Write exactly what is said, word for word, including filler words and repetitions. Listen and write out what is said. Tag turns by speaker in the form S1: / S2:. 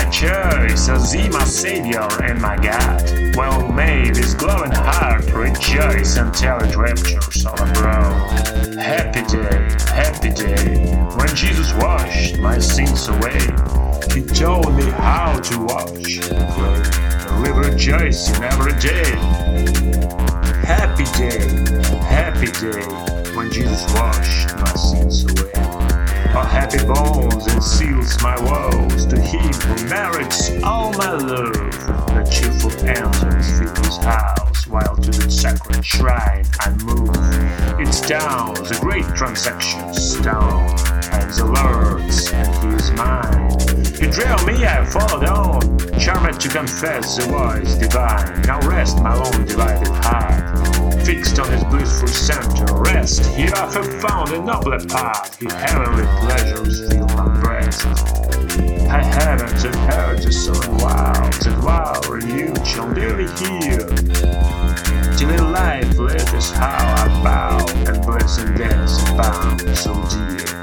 S1: my choice, as He my Savior and my God. Well, may this glowing heart rejoice until it raptures all abroad. Happy day, happy day, when Jesus washed my sins away. He told me how to watch and pray, and live rejoicing every day. Happy day, happy day, when Jesus washed my sins away. Oh, happy bones and seals my woes to Him who merits all my love. The cheerful anthems fill His house, while to the sacred shrine I move. It's down the great transactions down, and the Lord's and He is mine. He drew me, I followed on, charmed to confess the voice divine. Now rest my own divided heart, fixed on His blissful center. Rest, here I have found a nobler path. His heavenly pleasures fill my breast. High heavens and earth is so wild, that wow refuge shall daily hear. Till in life let us how I bow, and blessing dance abound so dear.